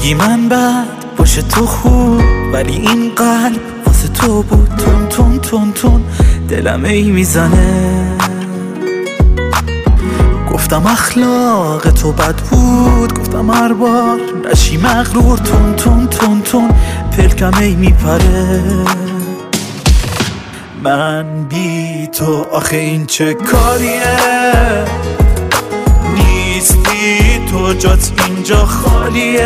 میگی من بد باشه تو خوب، ولی این قلب واسه تو بود تون تون تون تون دلم ای میزنه. گفتم اخلاق تو بد بود، گفتم هر بار نشی مغرور تون تون تون تون پلکم ای میپره. من بی تو آخه این چه کاریه، نیستی تو جات اینجا خالیه.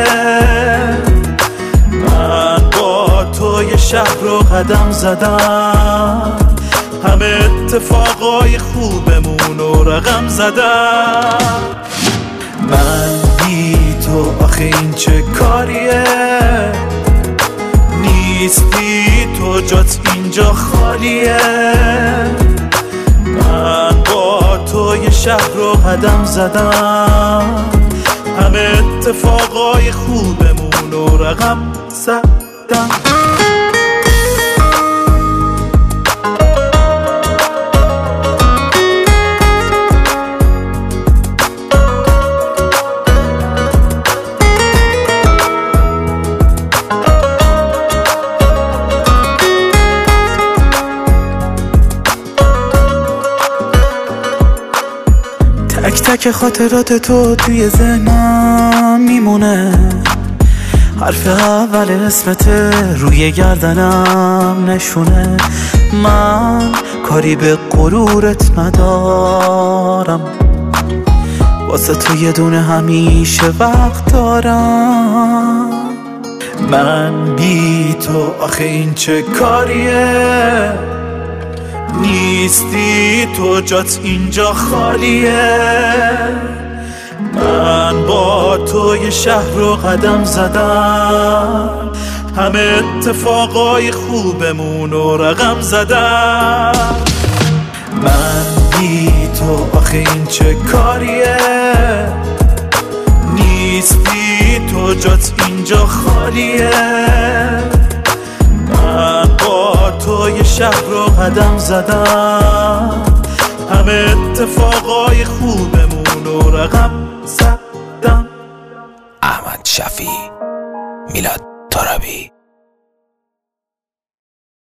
من با تو یه شهر رو قدم زدم، همه اتفاقای خوبمون رو رقم زدم. من بی تو آخه این چه کاریه، نیستی تو جات اینجا خالیه. من با تو یه شهر رو قدم زدم، همه اتفاقای خوبمون رو رقم زدم. تک تک خاطرات تو توی ذهنم میمونه، حرف اول اسمت روی گردنم نشونه. من کاری به غرورت ندارم، واسه تو یه دونه همیشه وقت دارم. من بی تو آخه این چه کاریه، نیستی تو جات اینجا خالیه. من با تو یه شهر رو قدم زدم، همه اتفاقای خوبمون رو رقم زدم. من بی تو آخه این چه کاریه، نیستی تو جات اینجا خالیه. من با تو یه شهر رو قدم زدم، همه اتفاقای خوبمون رو رقم زدم. احمد شفیع، میلاد طارمی.